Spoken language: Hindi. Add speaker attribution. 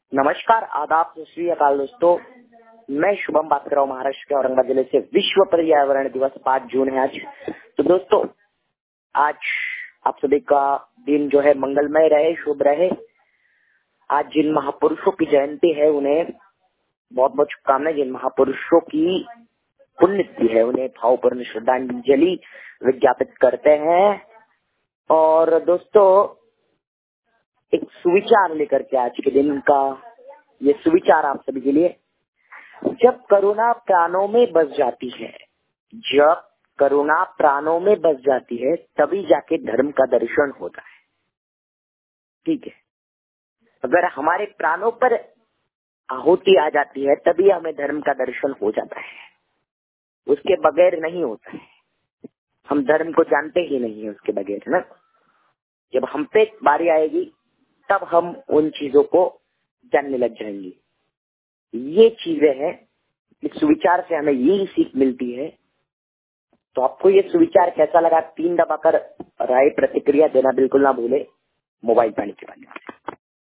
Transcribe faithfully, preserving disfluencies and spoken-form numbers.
Speaker 1: नमस्कार, आदाब, सत श्री अकाल दोस्तों। मैं शुभम बात कर रहा हूँ महाराष्ट्र के औरंगाबाद जिले से। विश्व पर्यावरण दिवस पाँच जून है आज। तो दोस्तों, आज आप सभी का दिन जो है मंगलमय रहे, शुभ रहे। आज जिन महापुरुषों की जयंती है उन्हें बहुत बहुत शुभकामनाएं। जिन महापुरुषों की पुण्यतिथि है उन्हें भावपूर्ण श्रद्धांजलि विज्ञापित करते हैं। और दोस्तों, एक सुविचार लेकर के आज के दिन का ये सुविचार आप सभी के लिए। जब करुणा प्राणों में बस जाती है, जब करुणा प्राणों में बस जाती है तभी जाके धर्म का दर्शन होता है। ठीक है, अगर हमारे प्राणों पर आहुति आ जाती है तभी हमें धर्म का दर्शन हो जाता है, उसके बगैर नहीं होता है। हम धर्म को जानते ही नहीं है उसके बगैर, है ना। जब हम पे बारी आएगी तब हम उन चीजों को जानने लग जाएंगे। ये चीजें हैं, इस सुविचार से हमें यही सीख मिलती है। तो आपको ये सुविचार कैसा लगा, तीन दबाकर राय प्रतिक्रिया देना बिल्कुल ना भूले। मोबाइल पानी के बाद